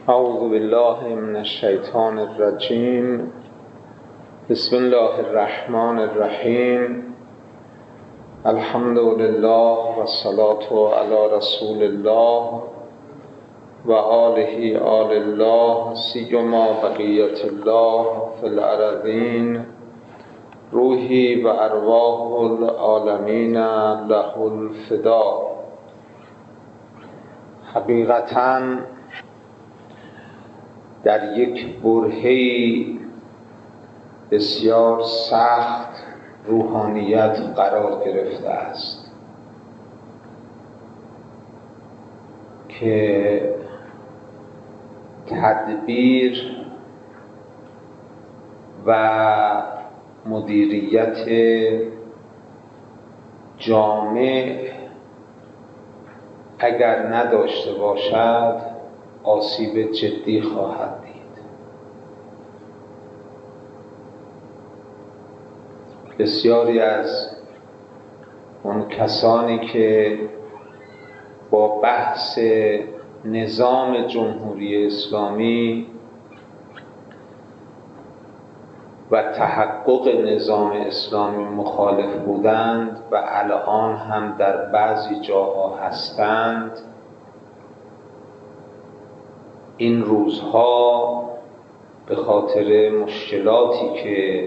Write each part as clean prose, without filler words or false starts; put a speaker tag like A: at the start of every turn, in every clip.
A: اعوذ بالله من الشیطان الرجیم. بسم الله الرحمن الرحیم. الحمد لله و الصلاة علی رسول الله و آله آل الله سیما بقیت الله فی الارضین. روحی و ارواح العالمین له الفدا. حقیقتاً در یک برهه‌ای بسیار سخت روحانیت قرار گرفته است که تدبیر و مدیریت جامع اگر نداشته باشد آسیب جدی خواهد دید. بسیاری از اون کسانی که با بحث نظام جمهوری اسلامی و تحقق نظام اسلامی مخالف بودند و الان هم در بعضی جاها هستند، این روزها به خاطر مشکلاتی که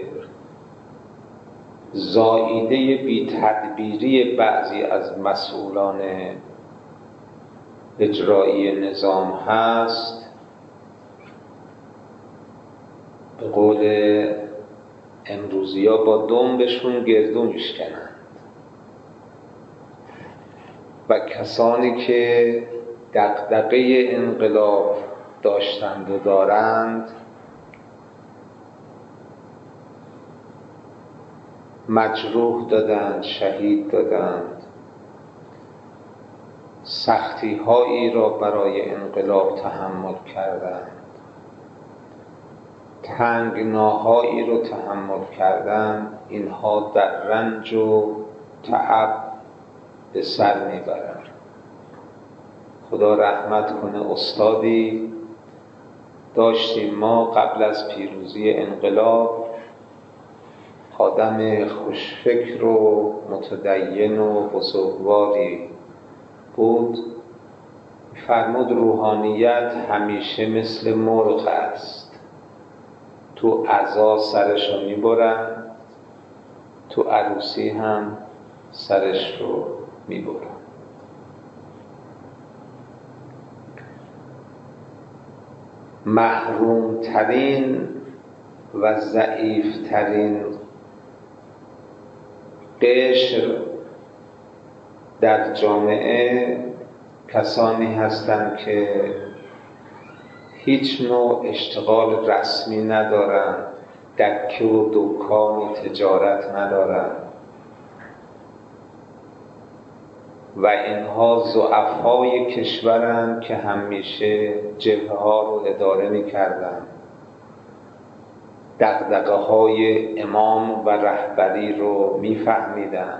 A: زائیده بی تدبیری بعضی از مسئولان اجرایی نظام هست، به قول امروزی‌ها با دنبشون گردو میشکنند و کسانی که دغدغه انقلاب داشتند و دارند مجروح دادند، شهید دادند، سختی هایی را برای انقلاب تحمل کردند، تنگناهایی را تحمل کردند. اینها در رنج و تعب به سر میبرند. خدا رحمت کنه. استادی داشتیم ما قبل از پیروزی انقلاب، آدم خوشفکر و متدین و بزرگواری بود. فرمود روحانیت همیشه مثل مرغ است، تو عزا سرش رو میبرن، تو عروسی هم سرش رو میبرن. محروم ترین و ضعیف ترین قشر در جامعه کسانی هستند که هیچ نوع اشتغال رسمی ندارند، دکه و دکان و تجارت ندارند و اینها ضعفای کشورند که همیشه جبهه ها رو اداره می‌کردند، دغدغه های امام و رهبری رو می‌فهمیدند.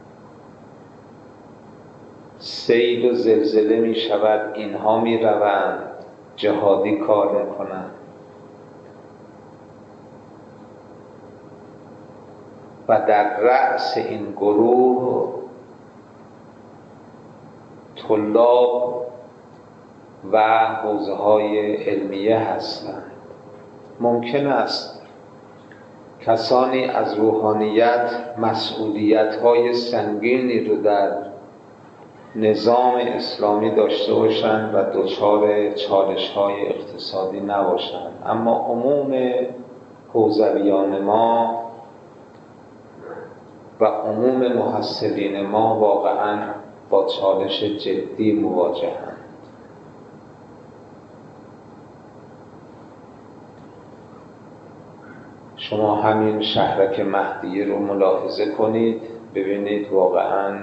A: سیل و زلزله می‌شود، اینها می‌روند جهادی کار می‌کنند و در رأس این گروه طلاب و حوزه‌های علمیه هستند. ممکن است کسانی از روحانیت مسئولیت‌های سنگینی رو در نظام اسلامی داشته باشند و دچار چالش‌های اقتصادی نباشند، اما عموم حوزویان ما و عموم محصلین ما واقعاً با چالش جدی مواجهند. شما همین شهرک مهدیه رو ملاحظه کنید، ببینید واقعاً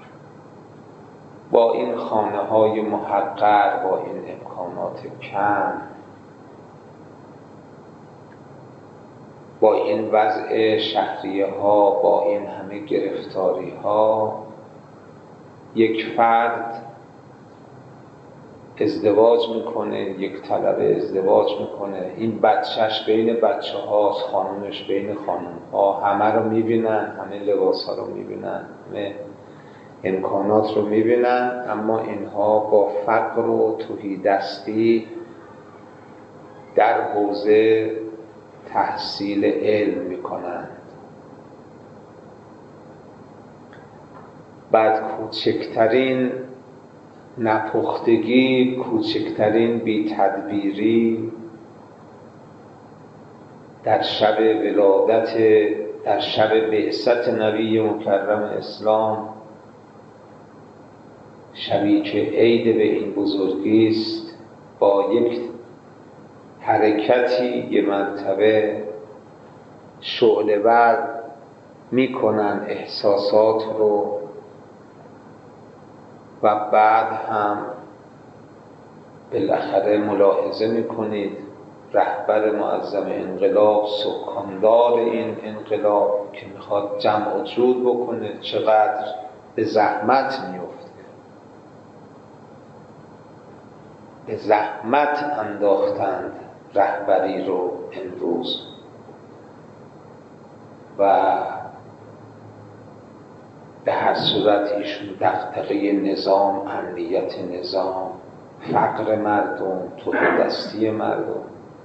A: با این خانه‌های محقر، با این امکانات کم، با این وضع شهریه‌ها، با این همه گرفتاری‌ها، یک فرد ازدواج میکنه، یک طلبه ازدواج میکنه، این بچهش بین بچه هاست، خانومش بین خانوم ها، همه رو میبینن، همه لباس ها رو میبینن، همه امکانات رو میبینن، اما اینها با فقر و تهیدستی در حوزه تحصیل علم میکنند. بعد کوچکترین نپختگی، کوچکترین بی‌تدبیری در شب ولادت، در شب بعثت نبی مکرم اسلام، شبی که عید به این بزرگی است، با یک حرکتی یه مرتبه شعله‌ور میکنن احساسات رو و بعد هم بالاخره ملاحظه میکنید رهبر معظم انقلاب، سکاندار این انقلاب که میخواد جمع و جور بکنه، چقدر به زحمت میفته، به زحمت انداختند رهبری رو امروز و به هر صورت ایشون دغدغه نظام، امنیت نظام، فقر مردم، تهیدستی مردم.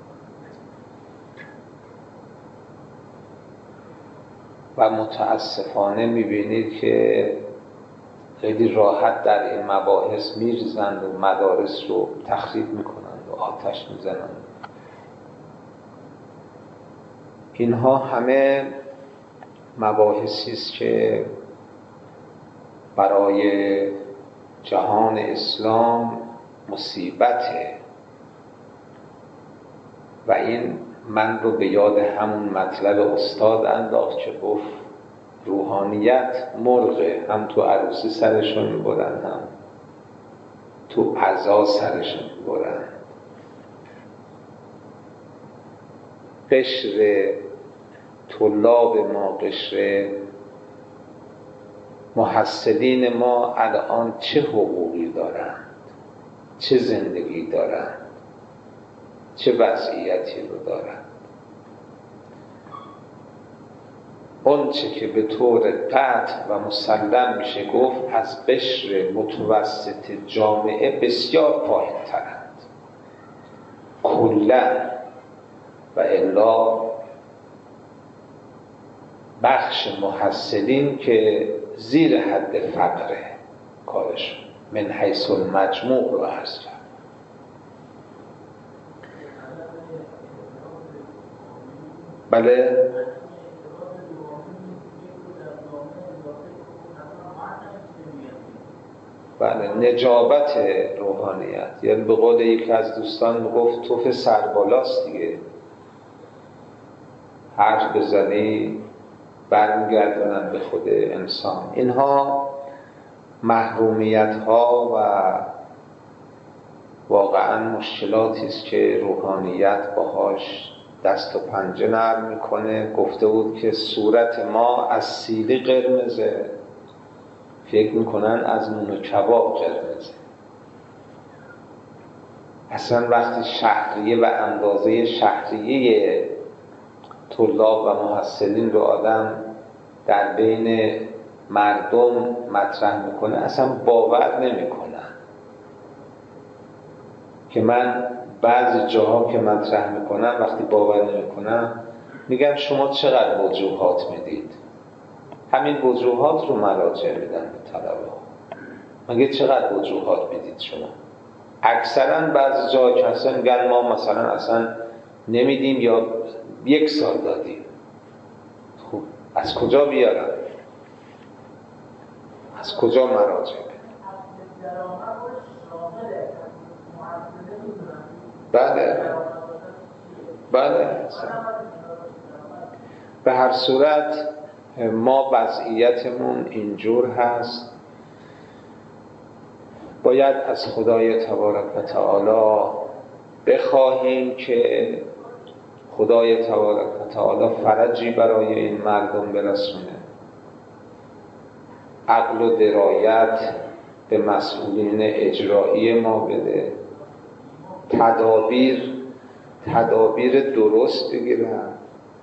A: و متاسفانه میبینید که خیلی راحت در این مباحث میریزند و مدارس رو تخریب میکنند و آتش میزنند. اینها همه مباحثی است که برای جهان اسلام مصیبته و این من رو به یاد همون مطلب استاد انداخت که گفت روحانیت مرغه، هم تو عروسی سرشون میبرن، هم تو عزا سرشون میبرن. قشر طلاب ما، قشر محصلین ما الان چه حقوقی دارند، چه زندگی دارند، چه وضعیتی رو دارند؟ اون چه که به طور قطع و مسلم میشه گفت از قشر متوسط جامعه بسیار پایین ترند کلا، و الا بخش محصلین که زیر حد فقره کارشون، من حیث المجموع رو عرض کرد. بله بله، نجابت روحانیت، یعنی به قول یکی از دوستان میگفت توف سربالاست دیگه، حرف بزنی برمیگردونن به خود انسان. اینها محرومیت ها و واقعا مشکلاتی است که روحانیت باهاش دست و پنجه نرم میکنه. گفته بود که صورت ما از سیلی قرمزه، فکر میکنن از نون و کباب قرمزه. اصلا وقتی شهریه و اندازه شهریه طلاب و محصلین رو آدم در بین مردم مطرح میکنه اصلا باور نمیکنن. که من بعضی جاها که مطرح میکنم وقتی باور نمیکنم میگم شما چقدر وجوهات میدید؟ همین وجوهات رو مراجع میدن به طلبه. مگه چقدر وجوهات میدید شما؟ اکثرا بعضی جاها که اصلا میگن ما مثلا اصلا نمیدیم یا 1 سال دادیم. خب از کجا بیارم؟ از کجا مراجع بدم؟ بله به هر صورت ما وضعیتمون اینجور هست. باید از خدای تبارک و تعالی بخواهیم که خدای تبارک و تعالی فرجی برای این مردم برسونه، عقل و درایت به مسئولین اجرایی ما بده تدابیر درست بگیرن.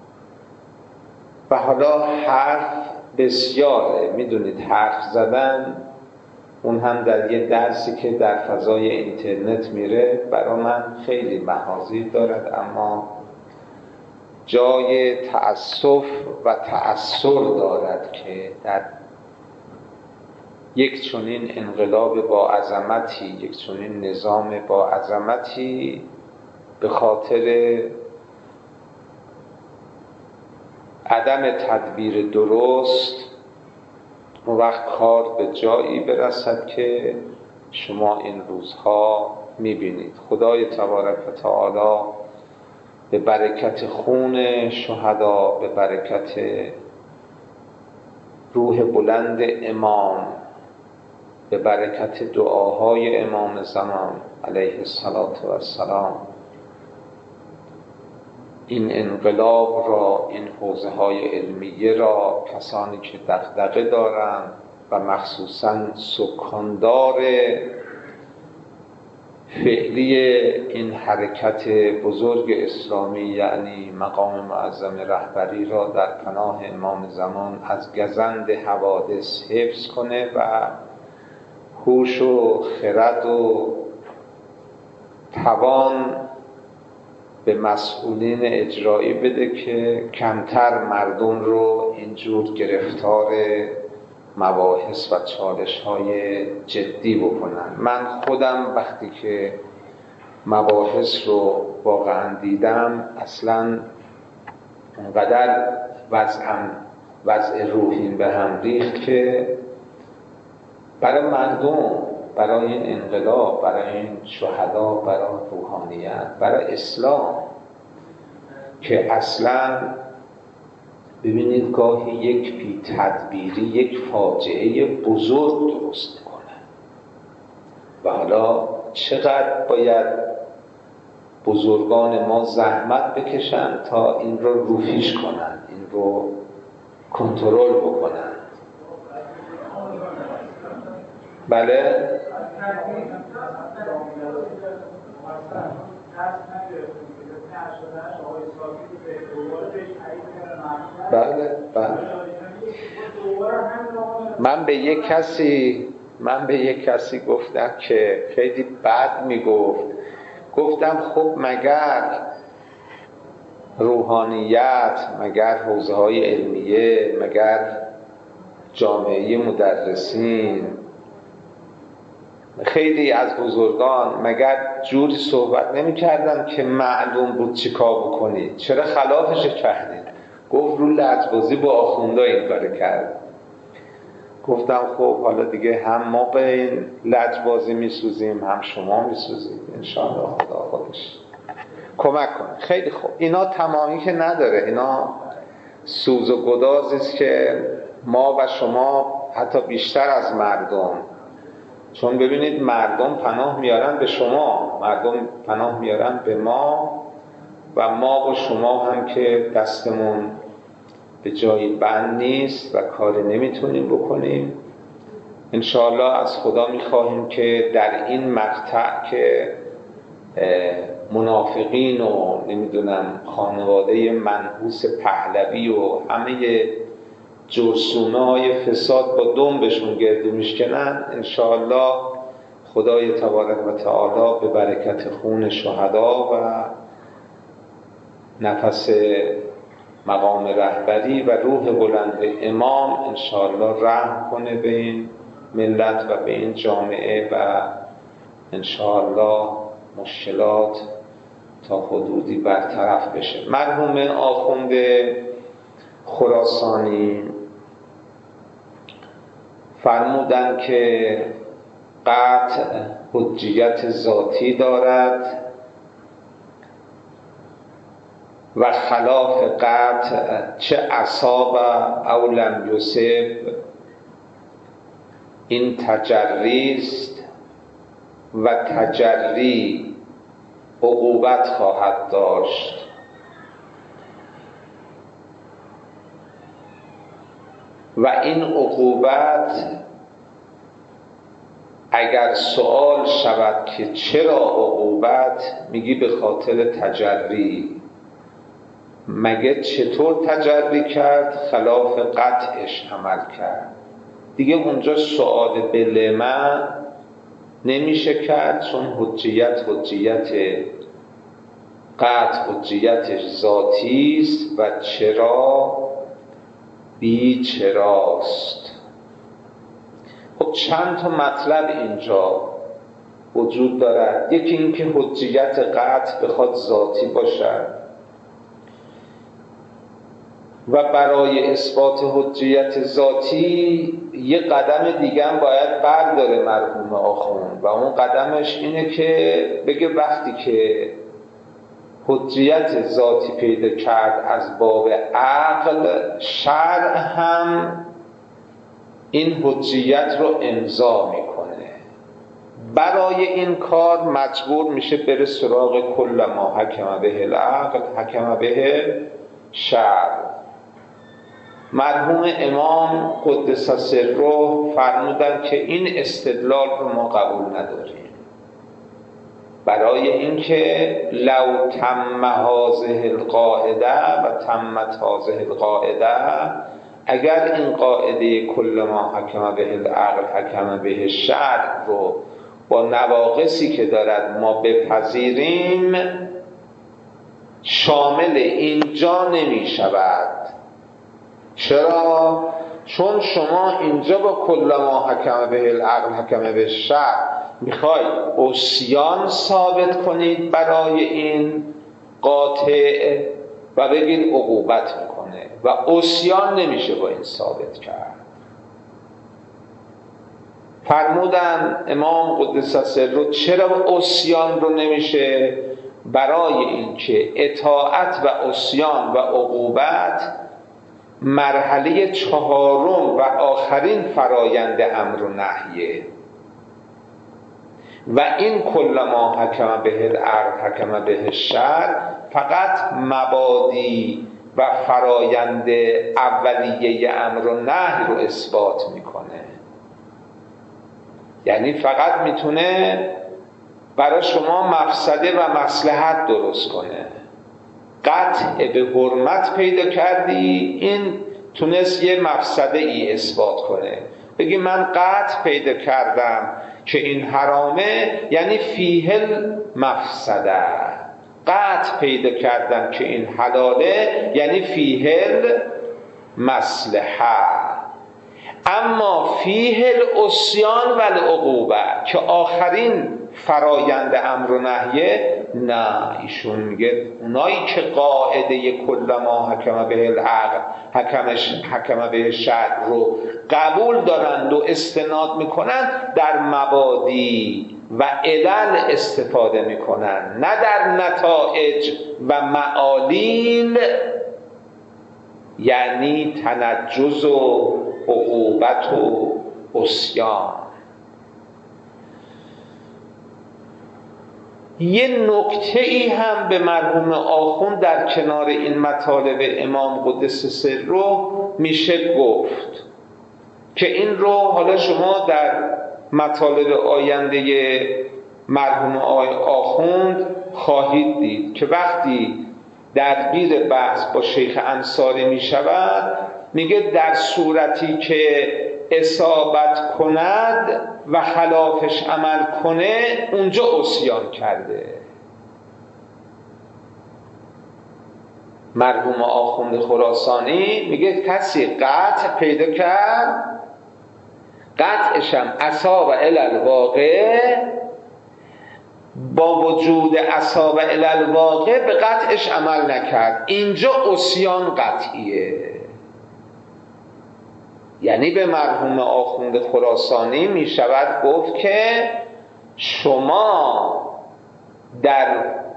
A: و حالا حرف بسیاره، میدونید حرف زدن اون هم در یه درسی که در فضای اینترنت میره برای من خیلی محاذیر دارد، اما جای تأسف و تأثر دارد که در یک چنین انقلاب با عظمتی، یک چنین نظام با عظمتی، به خاطر عدم تدبیر درست اون وقت کار به جایی برسد که شما این روزها میبینید. خدای تبارک و تعالی به برکت خون شهدا، به برکت روح بلند امام، به برکت دعاهای امام زمان علیه السلام، این انقلاب را، این حوزه های علمیه را کسانی که دغدغه دارند و مخصوصاً سکاندار فعلی این حرکت بزرگ اسلامی یعنی مقام معظم رهبری را در پناه امام زمان از گزند حوادث حفظ کنه و هوش و خرد و توان به مسئولین اجرایی بده که کمتر مردم رو اینجور گرفتار مباحث و چالش‌های جدی بکنن. من خودم وقتی که مباحث رو واقعا دیدم اصلاً اونقدر وضع روحیم به هم ریخت که برای مردم، برای این انقلاب، برای این شهدا، برای روحانیت، برای اسلام که اصلاً ببینید گاهی یک بی تدبیری یک فاجعه بزرگ درست میکنه. و حالا چقدر باید بزرگان ما زحمت بکشن تا این رو روفیش کنن، این رو کنترل بکنن. بله؟ بله بله. من به یک کسی گفتم که خیلی بد میگفت، گفتم خب مگر روحانیت، مگر حوزه های علمیه، مگر جامعه مدرسین، خیلی از بزرگان مگر جوری صحبت نمی کردن که معلوم بود چی کار بکنید؟ چرا خلافش کردید؟ گفت رو لجبازی با آخونده این کار کرد. گفتم خب حالا دیگه هم ما به این لجبازی می سوزیم، هم شما می سوزید. انشاءالله خدا خودش کمک کنه. خیلی خوب. اینا تمامی که نداره، اینا سوز و گدازی است که ما و شما حتی بیشتر از مردم، چون ببینید مردم پناه میارن به شما، مردم پناه میارن به ما و ما و شما هم که دستمون به جایی بند نیست و کاری نمیتونیم بکنیم. انشاءالله از خدا میخواهیم که در این مقطع که منافقین و نمیدونم خانواده منحوس پهلوی و همه جرثومه‌های فساد با دنبشون گردو میشکنن، انشاءالله خدای تبارک و تعالی به برکت خون شهدا و نفس مقام رهبری و روح بلند امام انشاءالله رحم کنه به این ملت و به این جامعه و انشاءالله مشکلات تا حدودی برطرف بشه. مرحوم آخوند خراسانی فرمودن که قطع حجیت ذاتی دارد و خلاف قطع چه اصاب او لم یصب این تجری است و تجری عقوبت خواهد داشت. و این عقوبت اگر سوال شود که چرا عقوبت، میگی به خاطر تجری. مگه چطور تجری کرد؟ خلاف قطعش عمل کرد. دیگه اونجا سؤال به لما نمیشه کرد، چون حجیت قطع حجیتش ذاتی است و چرا بی چراست. خب چند تا مطلب اینجا وجود دارد. یکی این که حجیت قطع بخواد ذاتی باشد و برای اثبات حجیت ذاتی یه قدم دیگه هم باید برداره مرحوم آخوند و اون قدمش اینه که بگه وقتی که حجیت ذاتی پیدا کرد از باب عقل، شرع هم این حجیت رو امضا میکنه. برای این کار مجبور میشه بره سراغ کل ما حکم به العقل حکم به شرع. مرحوم امام قدس سره فرمودن که این استدلال رو ما قبول نداریم، برای اینکه لو تم هذه القاعده و تمت هذه القاعده، اگر این قاعده کل ما حکم به العقل حکم به شرع رو با نواقصی که دارد ما بپذیریم، شامل اینجا نمی شود. چرا؟ چون شما اینجا با کل ما حکم به العقل حکم به شرع میخوای عصیان ثابت کنید برای این قاطع و بگید عقوبت میکنه و عصیان نمیشه با این ثابت کرد. فرمودن امام قدس سره چرا عصیان رو نمیشه؟ برای اینکه اطاعت و عصیان و عقوبت مرحله چهارم و آخرین فرایند امر و نهیه و این کل ما حکم به العقل حکم به شرع فقط مبادی و فرایند اولیه امر و نهی رو اثبات میکنه. یعنی فقط میتونه برای شما مفسده و مصلحت درست کنه. قطع به حرمت پیدا کردی، این تونست یه مفسده ای اثبات کنه. بگی من قطع پیدا کردم که این حرامه، یعنی فیه المفسده. قطع پیدا کردم که این حلاله، یعنی فیه المصلحه. اما فیه العصیان و العقوبه که آخرین فرایند امر و نهیه، نه، ایشون میگه اونایی که قاعده کل ما حکم به العقل حکم به شرع رو قبول دارند و استناد میکنن، در مبادی و علل استفاده میکنن، نه در نتایج و معالیل، یعنی تنجز و عقوبت و عصیان. یه نکته ای هم به مرحوم آخوند در کنار این مطالب امام قدس سره میشه گفت که این رو حالا شما در مطالب آینده مرحوم آخوند خواهید دید که وقتی درگیر بحث با شیخ انصاری می شود، میگه در صورتی که اصابت کند و خلافش عمل کنه اونجا عصیان کرده. مرحوم آخوند خراسانی میگه کسی قطع پیدا کرد، قطعشم اصاب الی الواقع، با وجود اصاب الی الواقع به قطعش عمل نکرد، اینجا عصیان قطعیه. یعنی به مرحوم آخوند خراسانی می شود گفت که شما در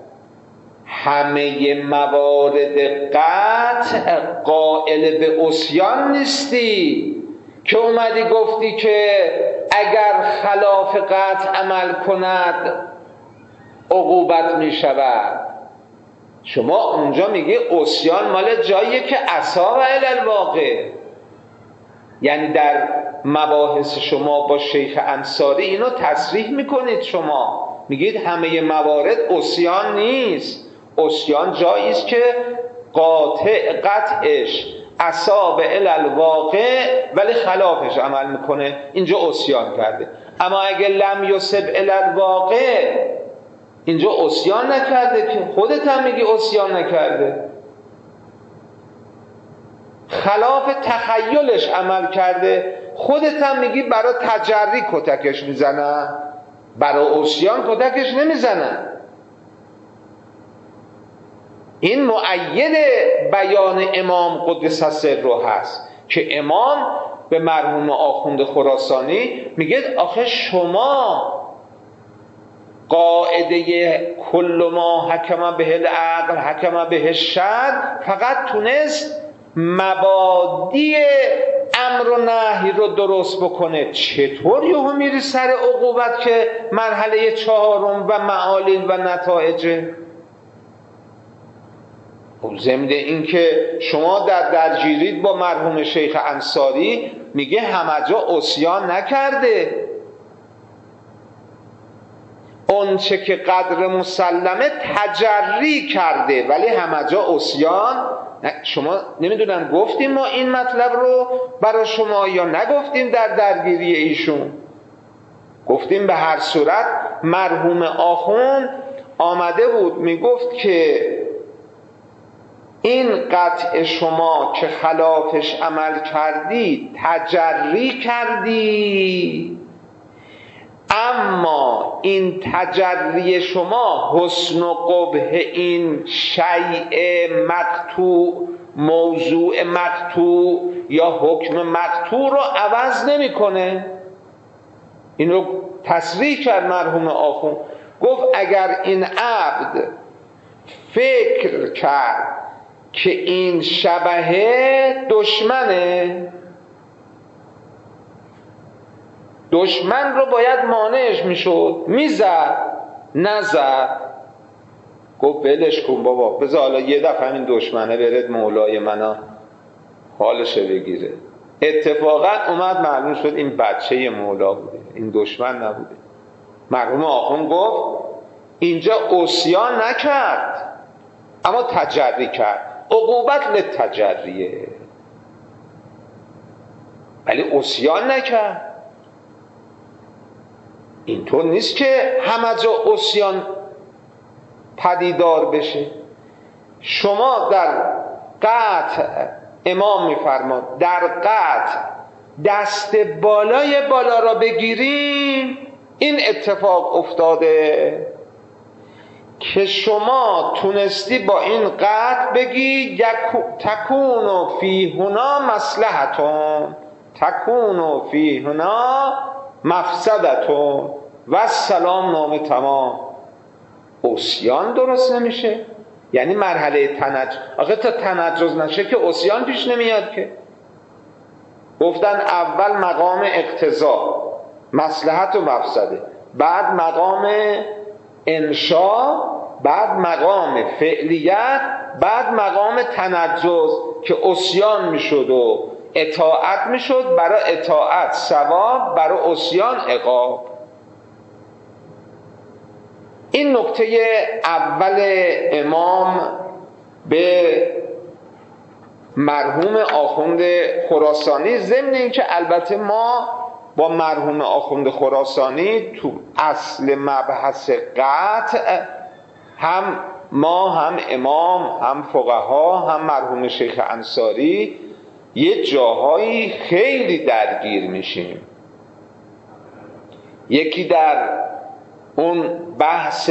A: همه موارد قطع قائل به عصیان نیستی که اومدی گفتی که اگر خلاف قطع عمل کند عقوبت می شود. شما اونجا میگی عصیان مال جاییه که اصاب الی الواقع، یعنی در مباحث شما با شیخ انصاری اینو تصریح میکنید، شما میگید همه موارد عصیان نیست، عصیان جایی است که قطعش اصاب الواقع ولی خلافش عمل میکنه، اینجا عصیان کرده. اما اگه لم یصب الواقع، اینجا عصیان نکرده که، خودت هم میگی عصیان نکرده، خلاف تخیلش عمل کرده، خودت هم میگی برای تجری کتکش میزنن، برای عصیان کتکش نمیزنن. این مؤید بیان امام قدس سره هست که امام به مرحوم آخوند خراسانی میگه آخه شما قاعده کل ما حکم به العقل حکم به الشرع فقط تونست مبادی امر و نهی رو درست بکنه، چطور یهو میری سر عقوبت که مرحله چهارم و معالیل و نتایجه؟ ضمن این که شما درگیرید با مرحوم شیخ انصاری میگه همه جا عصیان نکرده، اون چه که قدر مسلمه تجری کرده ولی همه جا عصیان. شما نمیدونم گفتیم ما این مطلب رو برای شما یا نگفتیم در درگیری ایشون؟ گفتیم به هر صورت مرحوم آخوند آمده بود میگفت که این قطع شما که خلافش عمل کردی تجری کردی، اما این تجری شما حسن و قبح این شیء مقطوع، موضوع مقطوع یا حکم مقطوع رو عوض نمیکنه. این رو تصریح کرد مرحوم آخوند، گفت اگر این عبد فکر کرد که این شبهه دشمنه، دشمن رو باید مانعش میشد، میزد، نزد، گفت ولش کن بابا، بذار حالا یه دفعه همین دشمنه برد مولای منو حالشه بگیره. اتفاقا اومد معلوم شد این بچه مولا بوده، این دشمن نبوده. مرحوم آخوند گفت اینجا عصیان نکرد اما تجری کرد، عقوبت للتجریه، ولی عصیان نکرد. اینطور نیست که همه جا عصیان پدیدار بشه. شما در قطع امام میفرماد در قطع دست بالای بالا را بگیریم، این اتفاق افتاده که شما تونستی با این قطع بگی تکون فی هنا مصلحتون، تکون فی هنا مفسدتون و السلام نامه تمام. عصیان درست نمیشه، یعنی مرحله تنجز. آخه تا تنجز نشه که عصیان پیش نمیاد که. گفتن اول مقام اقتضا، مصلحت و مفسده، بعد مقام انشا، بعد مقام فعلیت، بعد مقام تنجز که عصیان میشد و اطاعت میشد، برای اطاعت ثواب، برای عصیان عقاب. این نکته اول امام به مرحوم آخوند خراسانی. ضمن این که البته ما با مرحوم آخوند خراسانی تو اصل مبحث قطع هم ما، هم امام، هم فقها، هم مرحوم شیخ انصاری یه جاهایی خیلی درگیر میشیم. یکی در اون بحث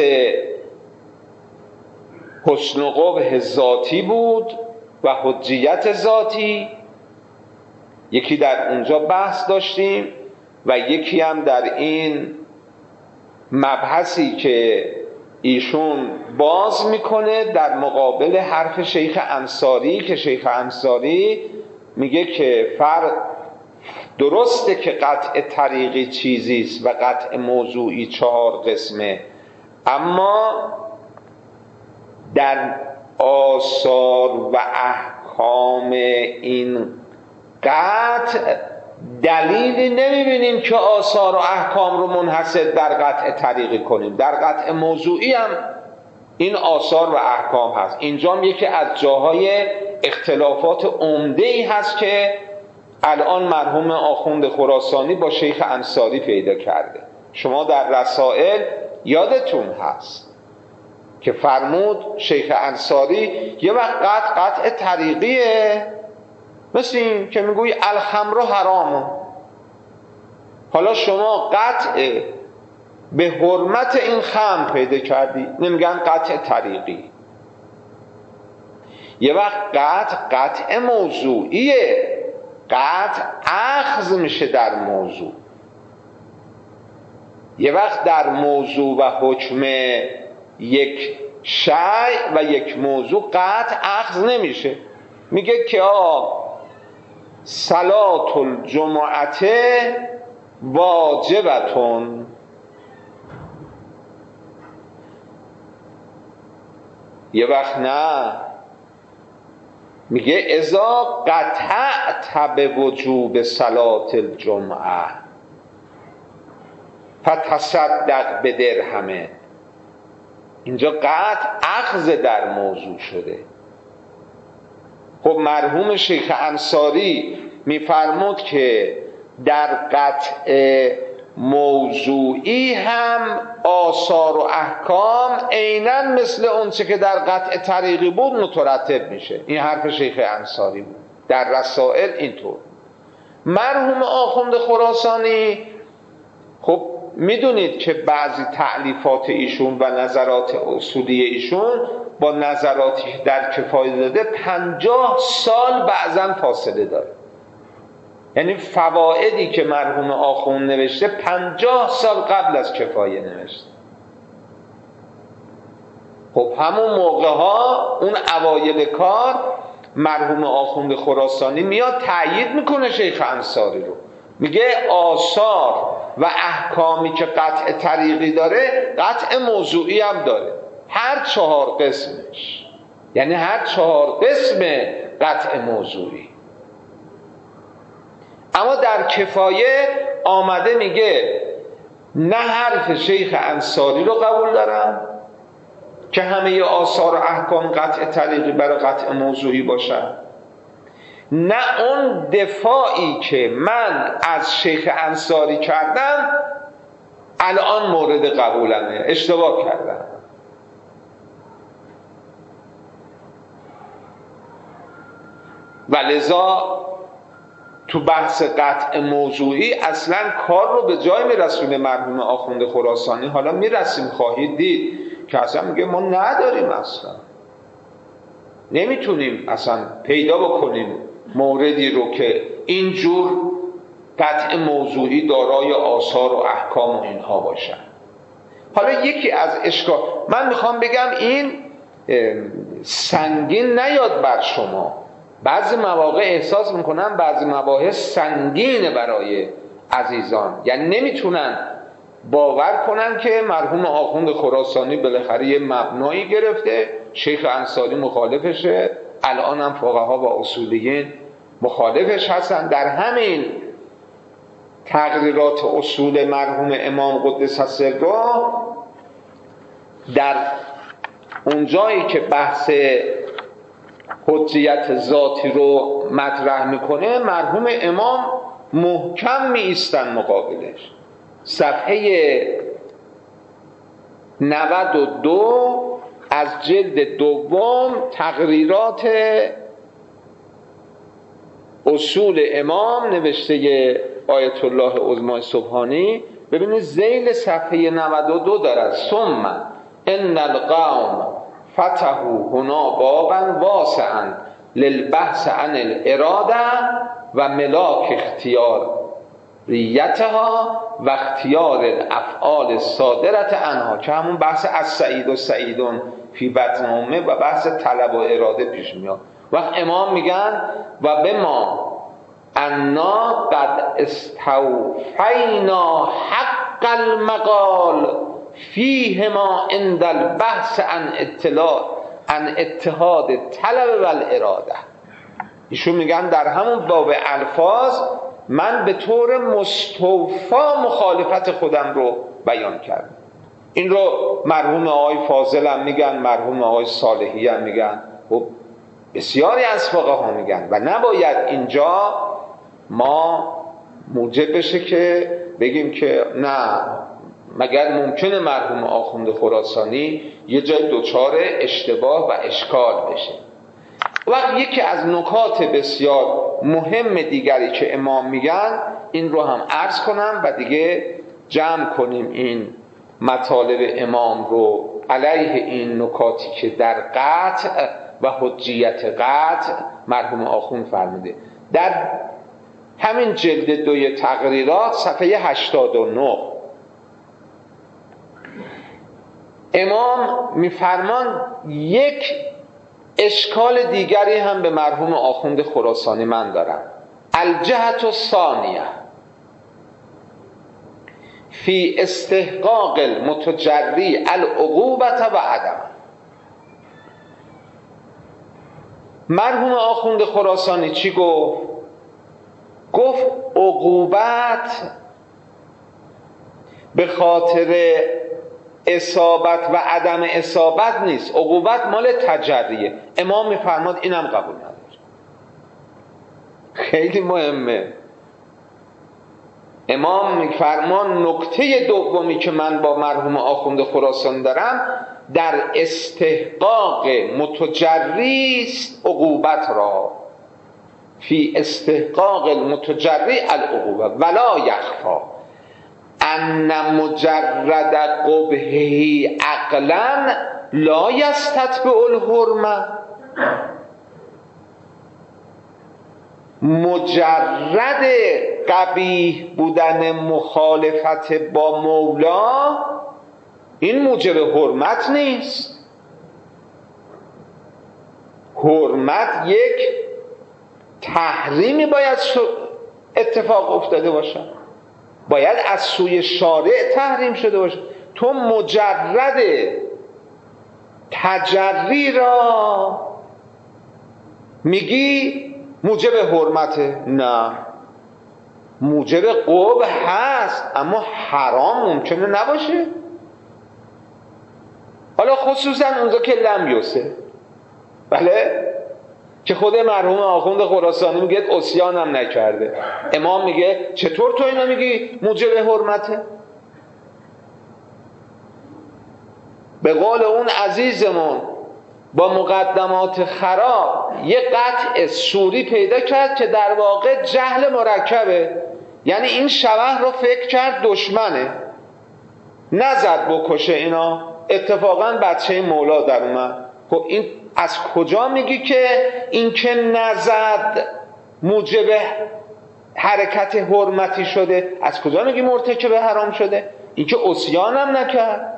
A: حسن و قبح ذاتی بود و حجیت ذاتی، یکی در اونجا بحث داشتیم، و یکی هم در این مبحثی که ایشون باز میکنه در مقابل حرف شیخ انصاری، که شیخ انصاری میگه که درسته که قطع طریقی چیزیست و قطع موضوعی 4 قسمه، اما در آثار و احکام این قطع دلیلی نمیبینیم که آثار و احکام رو منحصر در قطع طریقی کنیم. در قطع موضوعی هم این آثار و احکام هست. اینجا هم یکی از جاهای اختلافات عمده‌ای هست که الان مرحوم آخوند خراسانی با شیخ انصاری پیدا کرده. شما در رسائل یادتون هست که فرمود شیخ انصاری یه وقت قطع طریقیه، مثل این که میگوی الخمر حرام، حالا شما قطع به حرمت این خمر پیدا کردی، نمیگن قطع طریقی. یه وقت قطع موضوعیه، قطع اخذ میشه در موضوع. یه وقت در موضوع و حکم یک شیء و یک موضوع قطع اخذ نمیشه. میگه که صلاة الجمعه واجبتون، یه وقت نه، میگه اذا قطعت به وجوب صلاة الجمعه فتصدق به درهمه. اینجا قطع اخذ در موضوع شده. خب مرحوم شیخ انصاری میفرمود که در قطع موضوعی هم آثار و احکام عیناً مثل اون چه که در قطع طریقی بود مترتب میشه. این حرف شیخ انصاری بود. در رسائل اینطور. مرحوم آخوند خراسانی خب میدونید که بعضی تألیفات ایشون و نظرات اصولی ایشون با نظراتی در کفایه داده 50 سال بعضاً فاصله داره. یعنی فوائدی که مرحوم آخوند نوشته 50 سال قبل از کفایه نوشته. خب همون موقع ها، اون اوایل کار، مرحوم آخوند خراسانی میاد تأیید میکنه شیخ انصاری رو، میگه آثار و احکامی که قطع طریقی داره قطع موضوعی هم داره، هر 4 قسمش، یعنی هر 4 قسم قطع موضوعی. اما در کفایه آمده میگه نه حرف شیخ انصاری رو قبول دارم که همه آثار و احکام قطع طریقی برای قطع موضوعی باشن، نه اون دفاعی که من از شیخ انصاری کردم الان مورد قبولمه، اشتباه کردم. و لذا تو بحث قطع موضوعی اصلا کار رو به جای میرسونه مرحوم آخوند خراسانی. حالا میرسیم، خواهید دید که اصلا میگه ما نداریم، اصلا نمیتونیم اصلا پیدا بکنیم موردی رو که اینجور قطع موضوعی دارای آثار و احکام و اینها باشن. حالا یکی از اشکال، من میخوام بگم این سنگین نیاد بر شما. بعضی مواقع احساس میکنن بعضی مباحث سنگینه برای عزیزان، یعنی نمیتونن باور کنن که مرحوم آخوند خراسانی بالاخره یه مبنایی گرفته، شیخ انصاری مخالفشه، الان هم فقها و اصولیین مخالفش هستن. در همین تقریرات اصول مرحوم امام قدس سره، در اونجایی که بحث حجیت ذاتی رو مطرح میکنه، مرحوم امام محکم می ایستن مقابلش. صفحه 92 از جلد دوم، تقریرات اصول امام، نوشته آیت الله عظمی سبحانی. ببینید ذیل صفحه 92 دارد: ثم ان القوم فتحوا هنا بابا واسعا للبحث عن الاراده و ملاک اختیاریتها و اختیار الافعال الصادرة عنها، که همون بحث از سعید و سعیدون فی بطن امه و بحث طلب و اراده پیش میاد. وقت امام میگن و بما انا قد استوفینا حق المقال فیه ما عند البحث عن اتحاد طلب و الاراده. ایشون میگن در همون باب الفاظ من به طور مستوفی مخالفت خودم رو بیان کردم. این رو مرحوم آقای فاضل هم میگن، مرحوم آقای صالحی هم میگن، خب بسیاری از فقها میگن و نباید اینجا ما موجب بشه که بگیم که نه، مگر ممکنه مرحوم آخوند خراسانی یه جای دچار اشتباه و اشکال بشه. وقت یکی از نکات بسیار مهم دیگری که امام میگن، این رو هم عرض کنم و دیگه جمع کنیم این مطالب امام رو علیه این نکاتی که در قطع و حجیت قطع مرحوم آخوند فرموده. در همین جلد 2 تقریرات صفحه 89 امام میفرمان یک اشکال دیگری هم به مرحوم آخوند خراسانی من دارم. الجهت الثانیه فی استحقاق المتجری العقوبة و عدم. مرحوم آخوند خراسانی چی گفت؟ گفت عقوبت به خاطر اصابت و عدم اصابت نیست، عقوبت مال تجریه. امام میفرماد اینم قبول نداره. خیلی مهمه. امام میفرمان نکته دومی که من با مرحوم آخوند خراسان دارم، در استحقاق متجری است عقوبت را، فی استحقاق المتجری العقوبه ولا یخفا ان مجرد قبحه عقلا لا یستتبع الحرمه. مجرد قبیح بودن مخالفت با مولا این موجب حرمت نیست. حرمت یک تحریمی باید اتفاق افتاده باشه، باید از سوی شارع تحریم شده باشه. تو مجرد تجری را میگی موجب حرمته؟ نه، موجب قبح هست اما حرام ممکنه نباشه. حالا خصوصا اونجا که لم یوسه، بله، که خود مرحوم آخوند خراسانی میگه عصیانم نکرده. امام میگه چطور تو اینا میگی موجب حرمته؟ به قول اون عزیزمون با مقدمات خراب یه قطع سوری پیدا کرد که در واقع جهل مرکبه. یعنی این شبح رو فکر کرد دشمنه، نزد بکشه اینا، اتفاقا بچه مولا در اومد. خب این از کجا میگی که این که نزد موجب حرکت حرمتی شده؟ از کجا میگی مرتکب حرام شده؟ این که عصیان هم نکرد.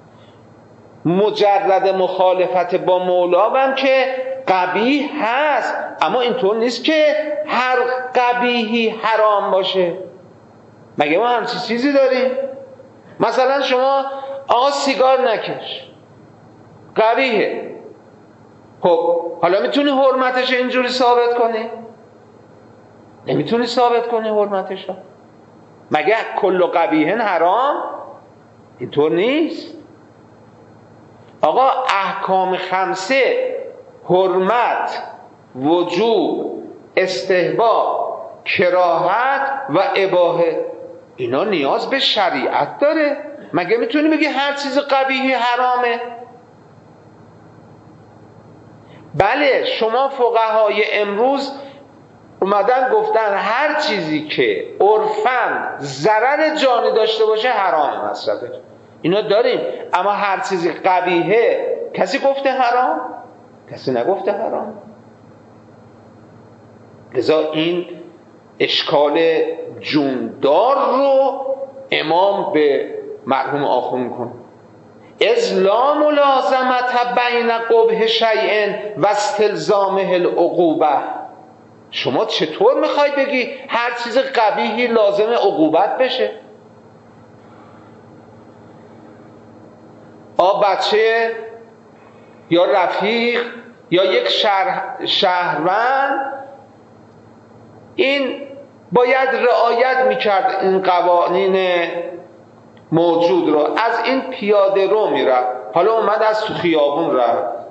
A: مجرد مخالفت با مولا هم که قبیح هست، اما اینطور نیست که هر قبیحی حرام باشه. مگه ما همچین چیزی داریم؟ مثلا شما آقا سیگار نکش، قبیحه. خب حالا میتونی حرمتش اینجوری ثابت کنی؟ نمیتونی ثابت کنی حرمتش. مگه کل قبیحن حرام؟ اینطور نیست. آقا احکام خمسه، حرمت، وجوب، استحباب، کراهت و اباحه، اینا نیاز به شریعت داره. مگه میتونی بگی هر چیز قبیحی حرامه؟ بله، شما فقهای امروز اومدن گفتن هر چیزی که عرفاً ضرر جانی داشته باشه حرامه مصرفه. اینا داریم، اما هر چیزی قبیحه کسی گفته حرام؟ کسی نگفته حرام. لذا این اشکال جوندار رو امام به مرحوم آخوند میکنه. اذ لا ملازمت بین قبح شیء و استلزامه العقوبه. شما چطور میخوای بگی هر چیز قبیحی لازم عقوبت بشه؟ بچه یا رفیق یا یک شهروند این باید رعایت میکرد این قوانین موجود رو. از این پیاده رو میرفت، حالا اومد از تو خیابون رفت.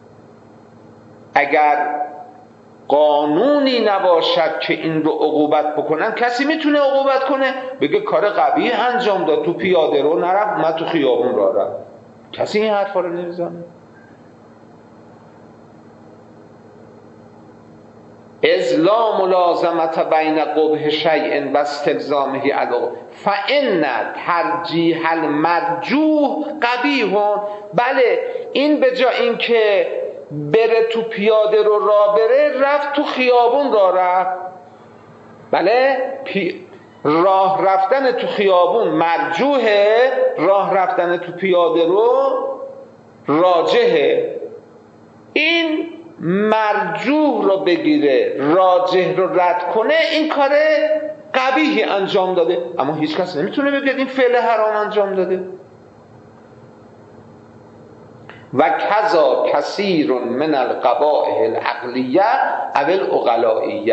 A: اگر قانونی نباشد که این رو عقوبت بکنن، کسی میتونه عقوبت کنه؟ بگه کار قبیح انجام داد، تو پیاده رو نرفت، اومد تو خیابون را رفت. کسی این حرفا رو نمیزنه. اذ لا ملازمت بین قبح شیء و استلزامه علاقه فان ترجیح المرجوح قبیح. بله، این به جا این که بره تو پیاده رو راه بره، رفت تو خیابون راه رفت. بله، راه رفتن تو خیابون مرجوحه، راه رفتن تو پیاده رو راجحه. این مرجوح رو بگیره، راجح رو رد کنه، این کار قبیحی انجام داده. اما هیچ کس نمیتونه بگه این فعل حرام انجام داده. و کذا کثیر من القبائح العقلیه او العقلائیه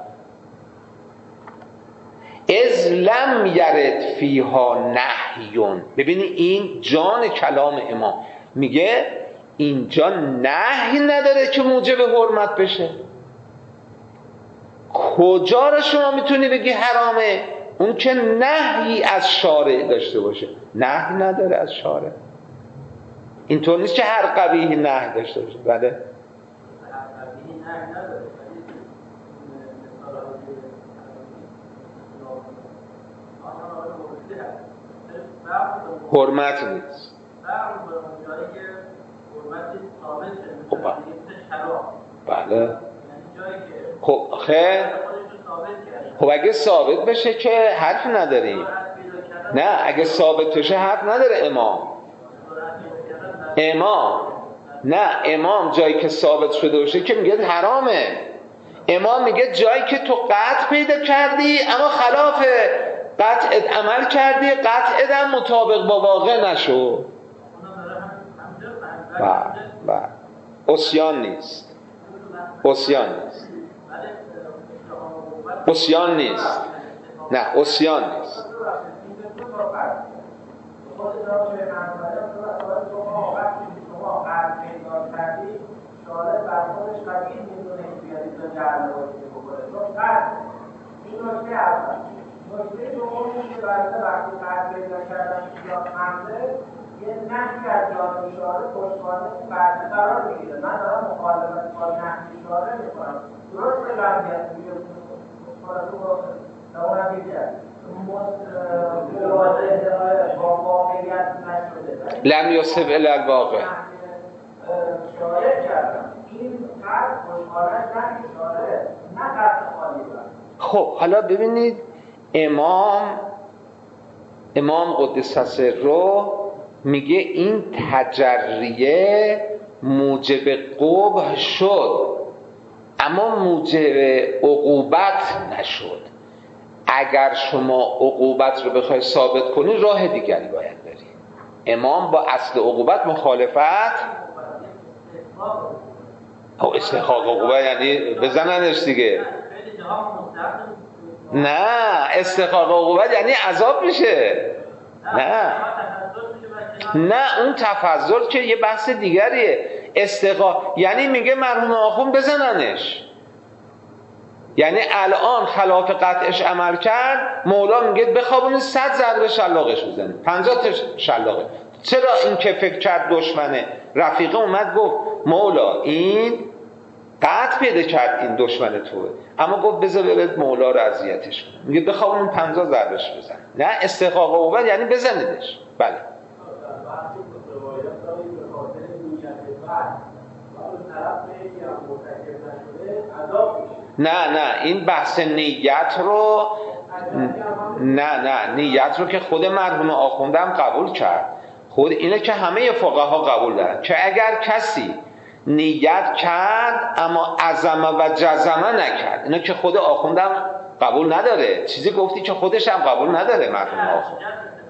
A: اذ لم یرد فیها نهی. ببینی این جان کلام امام میگه اینجا نهی نداره که موجب حرمت بشه. کجا رو شما میتونی بگی حرامه؟ اون که نهی از شارع داشته باشه. نهی نداره از شارع. اینطور نیست که هر قبیحی نهی داشته باشه. بله، حرمت نیست. بله، خب اگه ثابت بشه که حرف نداریم. نه، اگه ثابت بشه حرف نداره امام جایی که ثابت شده باشه که میگه حرامه. امام میگه جایی که تو قطع پیدا کردی اما خلاف قطعت عمل کردی، قطعت هم مطابق با واقع نشو. عصیان نیست. نه، عصیان نیست.
B: نکته دوم این که برای وقتی قرد پیدا کردن یا حمله یه نهی از جانب شارع پشتوانه این قرده قرار میگیره. من دارم مخالفت با نهی شارع میکنم. درست قضیت میگه اونم دیگه با واقعیت نشده
A: لم یصب الی الواقع
B: شارع کردم. این قرد پشتوانه نهی شارع نه قرد خالی برد.
A: خب حالا ببینید امام قدس سره میگه این تجریه موجب قبح شد اما موجب عقوبت نشد. اگر شما عقوبت رو بخوای ثابت کنی راه دیگری باید بری. امام با اصل عقوبت مخالفت. استحقاق عقوبت یعنی بزننش دیگه. نه، استحقاق عقوبت یعنی عذاب میشه. نه اون تفضل که یه بحث دیگریه. استحقاق یعنی میگه مرحوم آخوند بزننش، یعنی الان خلاف قطعش عمل کرد، مولا میگه بخوابونی 100 ضربه شلاقش بزنی، 50 تا شلاقه. چرا؟ این که فکر کرد دشمنه. رفیقه اومد گفت مولا این قطع پیدا کرد این دشمن توه، اما گفت بذار برید مولا رو اذیتش کنه. میگه بخوابون 50 ضربش بزن. نه، استحقاق عقوبت یعنی بزنیدش. بله. نه این بحث نیت رو نه نیت رو که خود مرحوم آخوندم قبول کرد. خود اینه که همه فقها قبول دارن که اگر کسی نیت کرد اما عزم و جزم نکرد، اینا که خود آخوندم قبول نداره. چیزی گفتی که خودش هم قبول نداره مرحوم آخوند.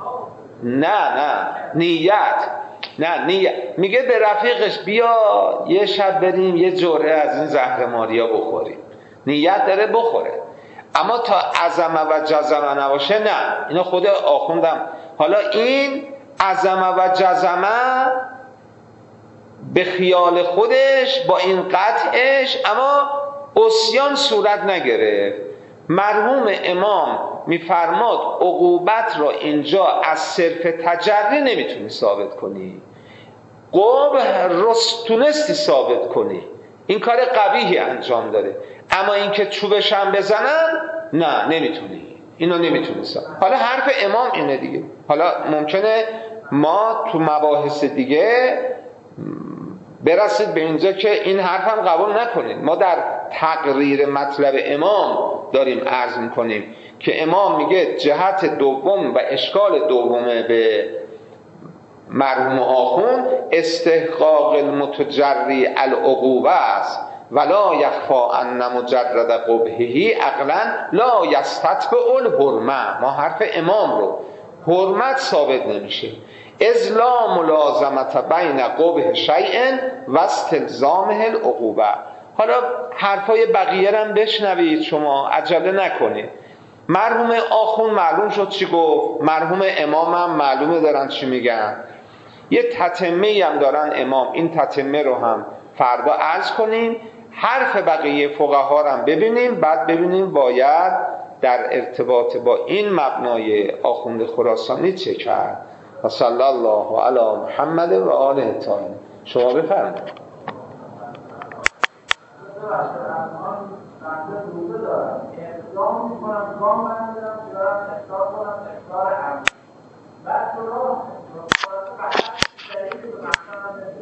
A: نه نیت میگه به رفیقش بیا یه شب بریم یه جرعه از این زهر ماریا بخوریم. نیت داره بخوره، اما تا عزمه و جزمه نباشه نه. اینا خود آخوندم. حالا این عزمه و جزمه به خیال خودش با این قطعش اما عصیان صورت نگرفت. مرحوم امام میفرماد عقوبت را اینجا از صرف تجری نمیتونی ثابت کنی، قبح رستونستی ثابت کنی، این کار قبیحی انجام داره، اما اینکه چوبش هم بزنن نه نمیتونی، اینو نمیتونی ثابت. حالا حرف امام اینه دیگه. حالا ممکنه ما تو مباحث دیگه برسید به اینجا که این حرف هم قبول نکنید. ما در تقریر مطلب امام داریم عرض میکنیم که امام میگه جهت دوم و اشکال دومه به مرحوم آخوند استحقاق المتجری العقوبه است ولا یخفا ان مجرد قبحه عقلا لا یستتبع الحرمه. ما حرف امام رو حرمت ثابت نمیشه، اذ لا ملازمت بین قبح شیء و استلزامه العقوبه. حالا حرفای بقیه هم بشنوید، شما عجله نکنید. مرحوم آخوند معلوم شد چی گفت، مرحوم امام هم معلومه دارن چی میگن. یه تتمه‌ای هم دارن امام، این تتمه رو هم فردا عرض کنیم. حرف بقیه فقها رو هم ببینیم، بعد ببینیم باید در ارتباط با این مبنای آخوند خراسانی چه کرد. و صلی الله علی محمد و آله الطاهرین. شما بفرمایید.
B: اقدام میکنم، گام برمیدارم که دارم اختار کنم، اختار هم بعد تو رو